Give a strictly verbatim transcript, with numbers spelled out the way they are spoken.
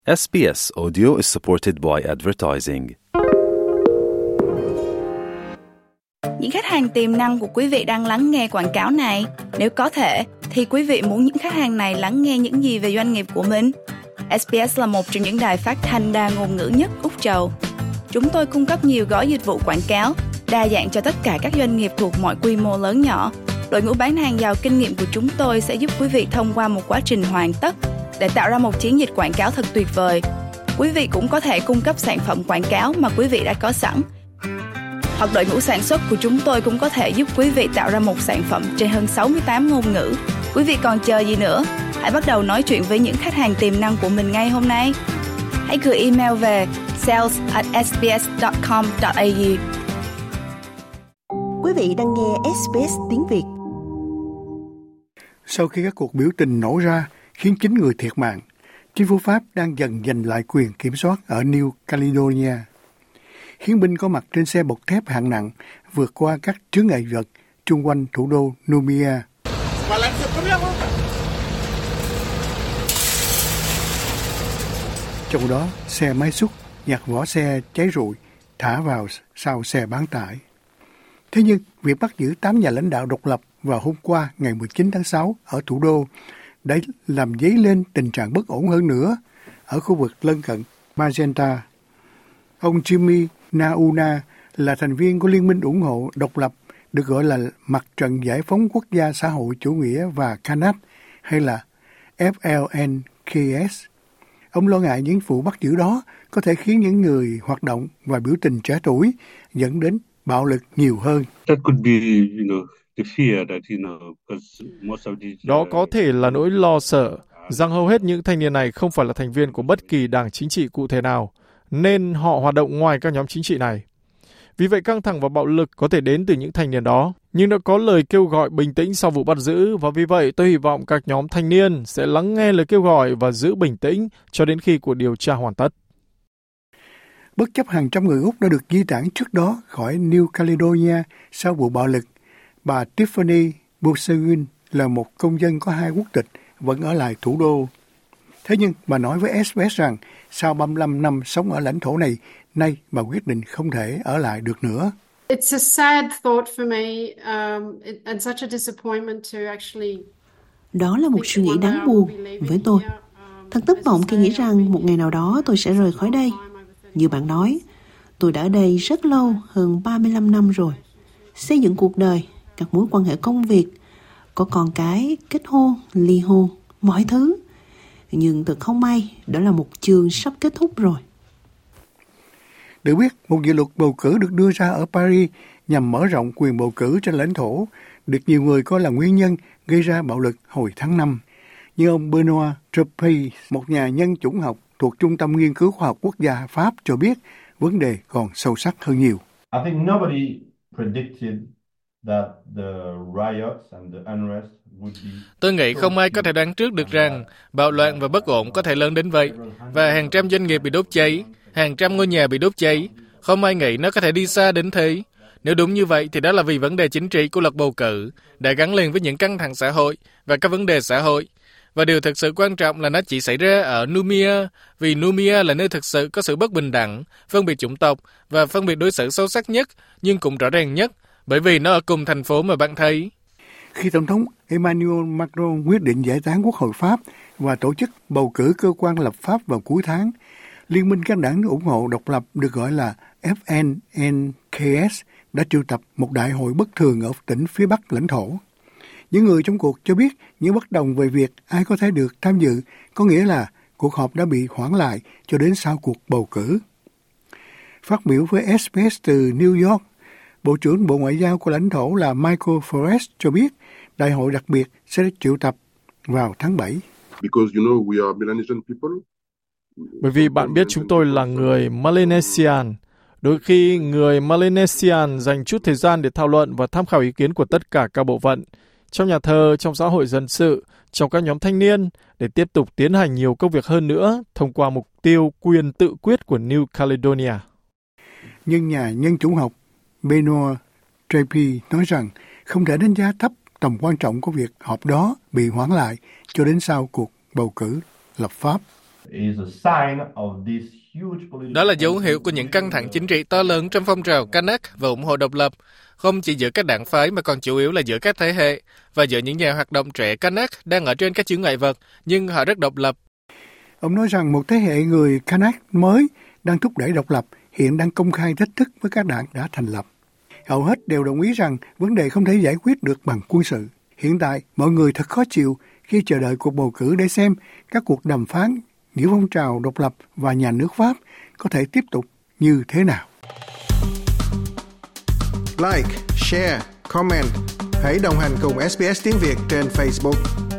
ét bê ét Audio is supported by advertising. Những khách hàng tiềm năng của quý vị đang lắng nghe quảng cáo này. Nếu có thể, thì quý vị muốn những khách hàng này lắng nghe những gì về doanh nghiệp của mình? ét bê ét là một trong những đài phát thanh đa ngôn ngữ nhất Úc Châu. Chúng tôi cung cấp nhiều gói dịch vụ quảng cáo, đa dạng cho tất cả các doanh nghiệp thuộc mọi quy mô lớn nhỏ. Đội ngũ bán hàng giàu kinh nghiệm của chúng tôi sẽ giúp quý vị thông qua một quá trình hoàn tất để tạo ra một chiến dịch quảng cáo thật tuyệt vời. Quý vị cũng có thể cung cấp sản phẩm quảng cáo mà quý vị đã có sẵn. Hoặc đội ngũ sản xuất của chúng tôi cũng có thể giúp quý vị tạo ra một sản phẩm trên hơn sáu mươi tám ngôn ngữ. Quý vị còn chờ gì nữa? Hãy bắt đầu nói chuyện với những khách hàng tiềm năng của mình ngay hôm nay. Hãy gửi email về sales at s b s dot com dot a u. Quý vị đang nghe ét bê ét tiếng Việt. Sau khi các cuộc biểu tình nổ ra khiến chín người thiệt mạng, chính phủ Pháp đang dần giành lại quyền kiểm soát ở New Caledonia. Hiến binh có mặt trên xe bọc thép hạng nặng vượt qua các chướng ngại vật chung quanh thủ đô Nouméa. Trong đó, xe máy xúc nhặt vỏ xe cháy rụi thả vào sau xe bán tải. Thế nhưng, việc bắt giữ tám nhà lãnh đạo độc lập vào hôm qua ngày mười chín tháng sáu ở thủ đô đã làm dấy lên tình trạng bất ổn hơn nữa ở khu vực lân cận Magenta. Ông Jimmy Nauna là thành viên của Liên minh ủng hộ độc lập được gọi là Mặt trận Giải phóng Quốc gia Xã hội Chủ nghĩa và Kanat hay là F L N K S. Ông lo ngại những vụ bắt giữ đó có thể khiến những người hoạt động và biểu tình trẻ tuổi dẫn đến bạo lực nhiều hơn. Đó có thể là nỗi lo sợ rằng hầu hết những thanh niên này không phải là thành viên của bất kỳ đảng chính trị cụ thể nào, nên họ hoạt động ngoài các nhóm chính trị này. Vì vậy căng thẳng và bạo lực có thể đến từ những thanh niên đó, nhưng đã có lời kêu gọi bình tĩnh sau vụ bắt giữ, và vì vậy tôi hy vọng các nhóm thanh niên sẽ lắng nghe lời kêu gọi và giữ bình tĩnh cho đến khi cuộc điều tra hoàn tất. Bất chấp hàng trăm người Úc đã được di tản trước đó khỏi New Caledonia sau vụ bạo lực, bà Tiffany Bouchard là một công dân có hai quốc tịch vẫn ở lại thủ đô. Thế nhưng bà nói với ét bê ét rằng sau ba mươi lăm năm sống ở lãnh thổ này, nay bà quyết định không thể ở lại được nữa. It's a sad thought for me um, and such a disappointment to actually. Đó là một suy nghĩ đáng buồn với tôi. Thật thất vọng khi nghĩ rằng một ngày nào đó tôi sẽ rời khỏi đây. Như bạn nói, tôi đã ở đây rất lâu, hơn ba mươi lăm năm rồi. Xây dựng cuộc đời, các mối quan hệ công việc, có con cái, kết hôn, ly hôn, mọi thứ. Nhưng thật không may, đó là một chương sắp kết thúc rồi. Được biết, một dự luật bầu cử được đưa ra ở Paris nhằm mở rộng quyền bầu cử trên lãnh thổ, được nhiều người coi là nguyên nhân gây ra bạo lực hồi tháng năm. Nhưng ông Benoît Troppy, một nhà nhân chủng học thuộc Trung tâm Nghiên cứu Khoa học Quốc gia Pháp cho biết vấn đề còn sâu sắc hơn nhiều. I think nobody predicted that the riots and the unrest would be. Tôi nghĩ không ai có thể đoán trước được rằng bạo loạn và bất ổn có thể lớn đến vậy, và hàng trăm doanh nghiệp bị đốt cháy, hàng trăm ngôi nhà bị đốt cháy. Không ai nghĩ nó có thể đi xa đến thế. Nếu đúng như vậy thì đó là vì vấn đề chính trị của luật bầu cử đã gắn liền với những căng thẳng xã hội và các vấn đề xã hội. Và điều thực sự quan trọng là nó chỉ xảy ra ở Nouméa, vì Nouméa là nơi thực sự có sự bất bình đẳng, phân biệt chủng tộc và phân biệt đối xử sâu sắc nhất, nhưng cũng rõ ràng nhất, bởi vì nó ở cùng thành phố mà bạn thấy. Khi Tổng thống Emmanuel Macron quyết định giải tán Quốc hội Pháp và tổ chức bầu cử cơ quan lập pháp vào cuối tháng, Liên minh các đảng ủng hộ độc lập được gọi là F L N K S đã triệu tập một đại hội bất thường ở tỉnh phía Bắc lãnh thổ. Những người trong cuộc cho biết những bất đồng về việc ai có thể được tham dự có nghĩa là cuộc họp đã bị hoãn lại cho đến sau cuộc bầu cử. Phát biểu với ét bê ét từ New York, Bộ trưởng Bộ Ngoại giao của lãnh thổ là Michael Forrest cho biết đại hội đặc biệt sẽ triệu tập vào tháng bảy. Because you know we are Melanesian people. Bởi vì bạn biết chúng tôi là người Melanesian. Đôi khi người Melanesian dành chút thời gian để thảo luận và tham khảo ý kiến của tất cả các bộ phận, trong nhà thờ, trong xã hội dân sự, trong các nhóm thanh niên, để tiếp tục tiến hành nhiều công việc hơn nữa thông qua mục tiêu quyền tự quyết của New Caledonia. Nhưng nhà nhân chủng học Benoît Troppy nói rằng không thể đánh giá thấp tầm quan trọng của việc họp đó bị hoãn lại cho đến sau cuộc bầu cử lập pháp. Đó là dấu hiệu của những căng thẳng chính trị to lớn trong phong trào Kanak và ủng hộ độc lập, không chỉ giữa các đảng phái mà còn chủ yếu là giữa các thế hệ và giữa những nhà hoạt động trẻ Kanak đang ở trên các chướng ngại vật nhưng họ rất độc lập. Ông nói rằng một thế hệ người Kanak mới đang thúc đẩy độc lập hiện đang công khai thách thức với các đảng đã thành lập. Hầu hết đều đồng ý rằng vấn đề không thể giải quyết được bằng quân sự. Hiện tại, mọi người thật khó chịu khi chờ đợi cuộc bầu cử để xem các cuộc đàm phán giữa phong trào độc lập và nhà nước Pháp có thể tiếp tục như thế nào. Like, share, comment. Hãy đồng hành cùng ét bê ét Tiếng Việt trên Facebook.